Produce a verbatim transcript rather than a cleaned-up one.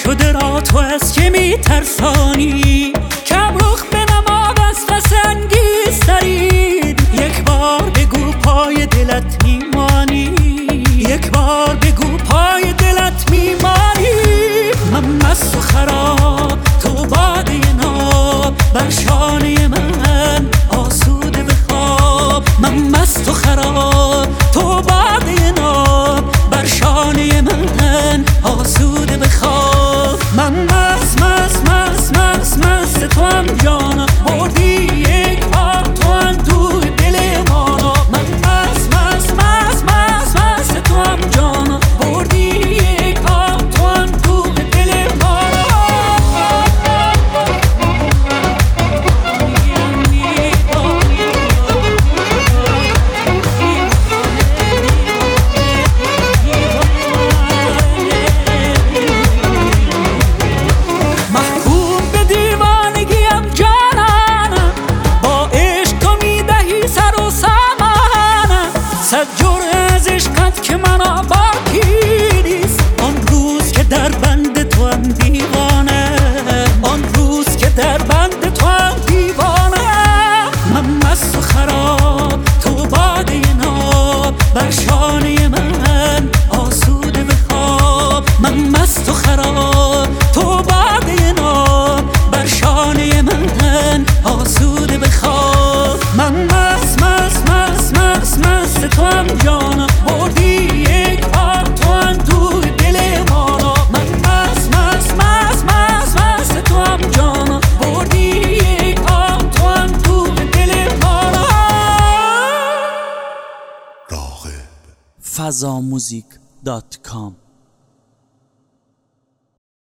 شده را تو از که می ترسانی، کم رخ به نما وصف انگیزترین. یک بار بگو پای دلت میمانی، یک بار بگو پای دلت میمانی. من مست و خراب تو باده ناب، بر شانه من آسوده بخواب. من مست و خراب تو باده ناب، بر شانه من آسوده بخواب. من مست مست مست مست مست تو هم جانا، بردی یک بار تو هم تو دل مانا. من مست مست مست مست مست تو هم جانا، بردی یک بار تو هم تو دل مانا. صد جرعه از عشقت که من باکی نیست، آن روز که در بند تو هم دیوانه، آن روز که در بند تو هم دیوانه. من مست و خراب تو باده ناب، بر شانه من آسوده بخواب. من مست و خراب تو باده ناب، بر شانه من آسوده بخواب. من مست مست مست مست مست تو هم جانا، بردی یک بار تو هم تو دل مانا. من مست مست مست مست مست تو هم جانا، بردی یک بار تو هم تو دل مانا. راغب فضاموزیک دات کام